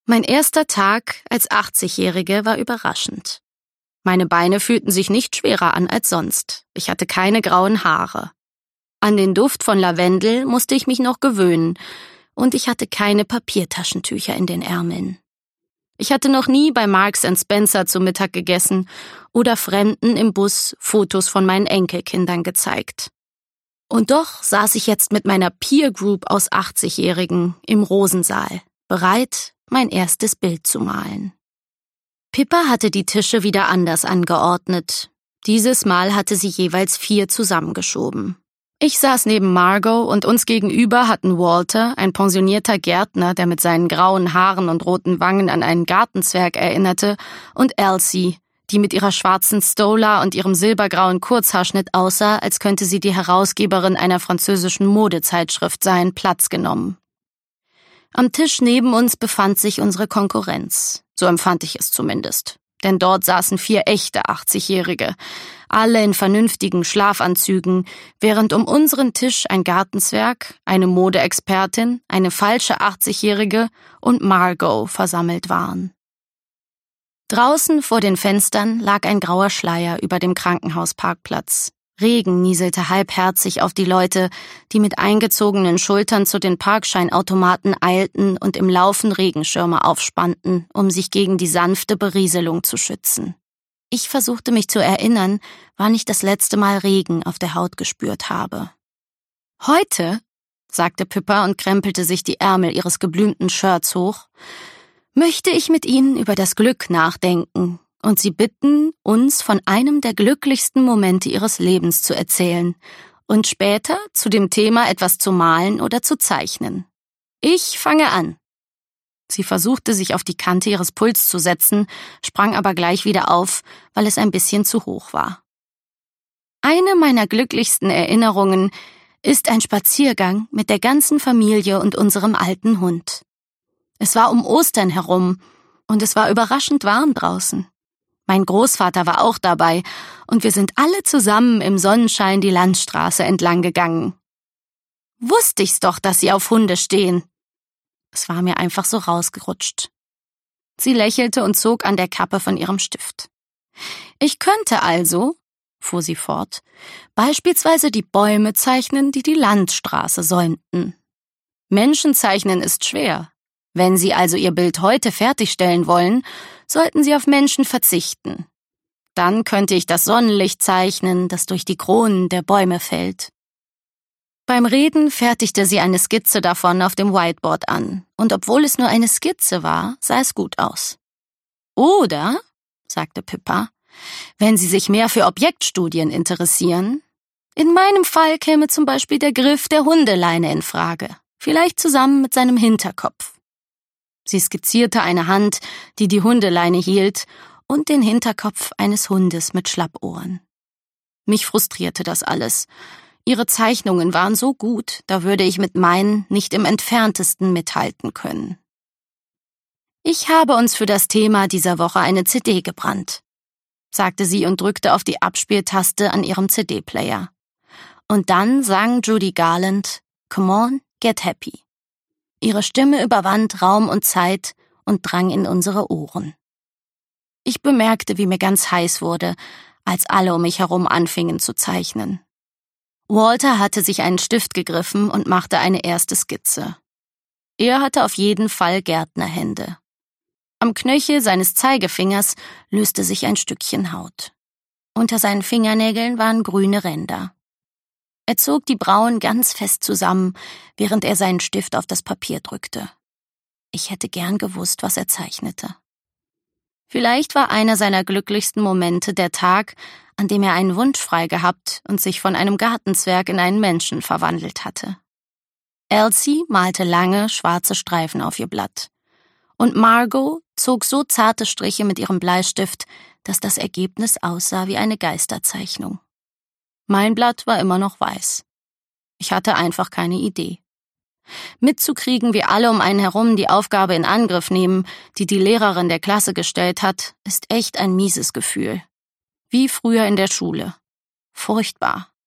Mein erster Tag als 80-Jährige war überraschend. Meine Beine fühlten sich nicht schwerer an als sonst. Ich hatte keine grauen Haare. An den Duft von Lavendel musste ich mich noch gewöhnen und ich hatte keine Papiertaschentücher in den Ärmeln. Ich hatte noch nie bei Marks & Spencer zu Mittag gegessen oder Fremden im Bus Fotos von meinen Enkelkindern gezeigt. Und doch saß ich jetzt mit meiner Peer Group aus 80-Jährigen im Rosensaal, bereit, mein erstes Bild zu malen. Pippa hatte die Tische wieder anders angeordnet. Dieses Mal hatte sie jeweils 4 zusammengeschoben. Ich saß neben Margot und uns gegenüber hatten Walter, ein pensionierter Gärtner, der mit seinen grauen Haaren und roten Wangen an einen Gartenzwerg erinnerte, und Elsie, die mit ihrer schwarzen Stola und ihrem silbergrauen Kurzhaarschnitt aussah, als könnte sie die Herausgeberin einer französischen Modezeitschrift sein, Platz genommen. Am Tisch neben uns befand sich unsere Konkurrenz. So empfand ich es zumindest. Denn dort saßen 4 echte 80-Jährige, alle in vernünftigen Schlafanzügen, während um unseren Tisch ein Gartenzwerg, eine Modeexpertin, eine falsche 80-Jährige und Margot versammelt waren. Draußen vor den Fenstern lag ein grauer Schleier über dem Krankenhausparkplatz. Regen nieselte halbherzig auf die Leute, die mit eingezogenen Schultern zu den Parkscheinautomaten eilten und im Laufen Regenschirme aufspannten, um sich gegen die sanfte Berieselung zu schützen. Ich versuchte mich zu erinnern, wann ich das letzte Mal Regen auf der Haut gespürt habe. »Heute«, sagte Pippa und krempelte sich die Ärmel ihres geblümten Shirts hoch, »möchte ich mit Ihnen über das Glück nachdenken und Sie bitten, uns von einem der glücklichsten Momente Ihres Lebens zu erzählen und später zu dem Thema etwas zu malen oder zu zeichnen. Ich fange an.« Sie versuchte, sich auf die Kante ihres Puls zu setzen, sprang aber gleich wieder auf, weil es ein bisschen zu hoch war. Eine meiner glücklichsten Erinnerungen ist ein Spaziergang mit der ganzen Familie und unserem alten Hund. Es war um Ostern herum und es war überraschend warm draußen. Mein Großvater war auch dabei und wir sind alle zusammen im Sonnenschein die Landstraße entlang gegangen. Wusste ich's doch, dass Sie auf Hunde stehen. Es war mir einfach so rausgerutscht. Sie lächelte und zog an der Kappe von ihrem Stift. Ich könnte also, fuhr sie fort, beispielsweise die Bäume zeichnen, die die Landstraße säumten. Menschen zeichnen ist schwer. Wenn Sie also Ihr Bild heute fertigstellen wollen, sollten Sie auf Menschen verzichten. Dann könnte ich das Sonnenlicht zeichnen, das durch die Kronen der Bäume fällt. Beim Reden fertigte sie eine Skizze davon auf dem Whiteboard an, und obwohl es nur eine Skizze war, sah es gut aus. Oder, sagte Pippa, wenn Sie sich mehr für Objektstudien interessieren, in meinem Fall käme zum Beispiel der Griff der Hundeleine in Frage, vielleicht zusammen mit seinem Hinterkopf. Sie skizzierte eine Hand, die die Hundeleine hielt, und den Hinterkopf eines Hundes mit Schlappohren. Mich frustrierte das alles. Ihre Zeichnungen waren so gut, da würde ich mit meinen nicht im entferntesten mithalten können. Ich habe uns für das Thema dieser Woche eine CD gebrannt, sagte sie und drückte auf die Abspieltaste an ihrem CD-Player. Und dann sang Judy Garland, Come on, get happy. Ihre Stimme überwand Raum und Zeit und drang in unsere Ohren. Ich bemerkte, wie mir ganz heiß wurde, als alle um mich herum anfingen zu zeichnen. Walter hatte sich einen Stift gegriffen und machte eine erste Skizze. Er hatte auf jeden Fall Gärtnerhände. Am Knöchel seines Zeigefingers löste sich ein Stückchen Haut. Unter seinen Fingernägeln waren grüne Ränder. Er zog die Brauen ganz fest zusammen, während er seinen Stift auf das Papier drückte. Ich hätte gern gewusst, was er zeichnete. Vielleicht war einer seiner glücklichsten Momente der Tag, an dem er einen Wunsch frei gehabt und sich von einem Gartenzwerg in einen Menschen verwandelt hatte. Elsie malte lange, schwarze Streifen auf ihr Blatt. Und Margot zog so zarte Striche mit ihrem Bleistift, dass das Ergebnis aussah wie eine Geisterzeichnung. Mein Blatt war immer noch weiß. Ich hatte einfach keine Idee. Mitzukriegen, wie alle um einen herum die Aufgabe in Angriff nehmen, die die Lehrerin der Klasse gestellt hat, ist echt ein mieses Gefühl. Wie früher in der Schule. Furchtbar.